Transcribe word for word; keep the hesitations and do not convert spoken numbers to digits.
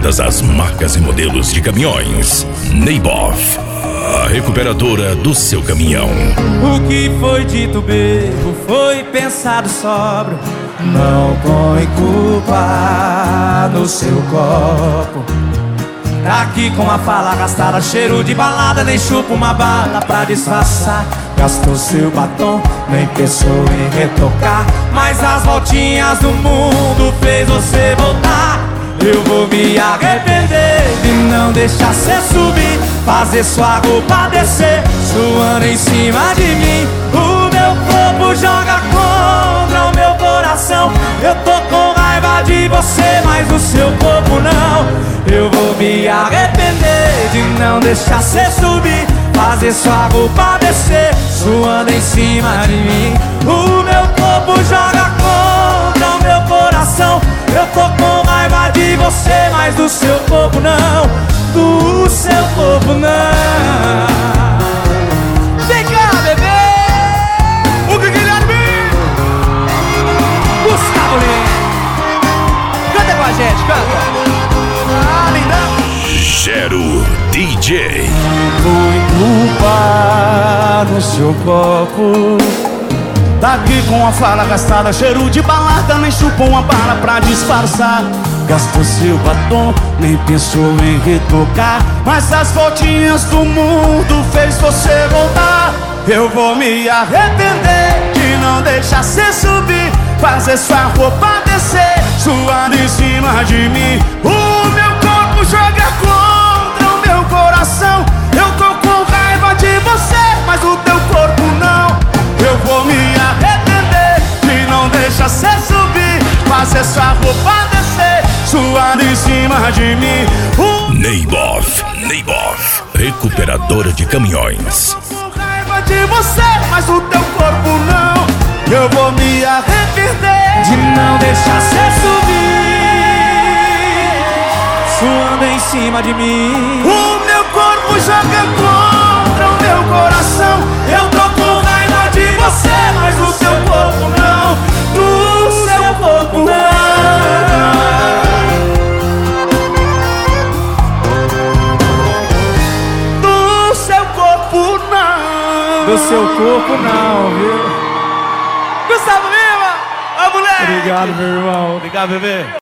todas as marcas e modelos de caminhões. Neiboff, a recuperadora do seu caminhão. O que foi dito bebo foi pensado sóbrio. Não põe culpa no seu copo. Tá aqui com a fala gastada, cheiro de balada, nem chupa uma bala pra disfarçar. Gastou seu batom, nem pensou em retocar, mas as voltinhas do mundo fez você voltar. Eu vou me arrepender de não deixar cê subir, fazer sua roupa descer, suando em cima de mim. O meu corpo joga contra o meu coração. Eu tô com raiva de você, mas o seu corpo não. Eu vou me arrepender de não deixar cê subir, fazer sua roupa descer, suando em cima de mim. O meu corpo joga contra o meu coração. Eu tô com raiva de você, mas do seu corpo não. Do seu corpo não. Vem cá, bebê! O Guilherme! Gustavo Lima! Canta com a gente, canta! Ah, lindão! Gero D J. Foi culpa no seu copo. Tá aqui com a fala gastada, cheiro de balada, nem chupou uma bala pra disfarçar. Gastou seu batom, nem pensou em retocar, mas as voltinhas do mundo fez você voltar. Eu vou me arrepender de não deixar cê subir, fazer sua roupa descer, suando em cima de mim. O meu corpo joga contra o meu coração. Eu tô com raiva de você, mas o teu corpo não. Eu vou me arrepender de não deixar cê subir, fazer sua roupa descer, suando em cima de mim. O... Neiboff, Neiboff, recuperadora de caminhões. Eu tô com raiva de você, mas o teu corpo não. Eu vou me arrepender de não deixar cê subir, suando em cima de mim. O meu corpo joga contra o meu coração. Eu tô com raiva de você, mas o seu corpo não. Do seu corpo não. Do seu corpo não. Do seu corpo não, viu? Gustavo Lima! Ô, moleque! Obrigado, meu irmão. Obrigado, bebê.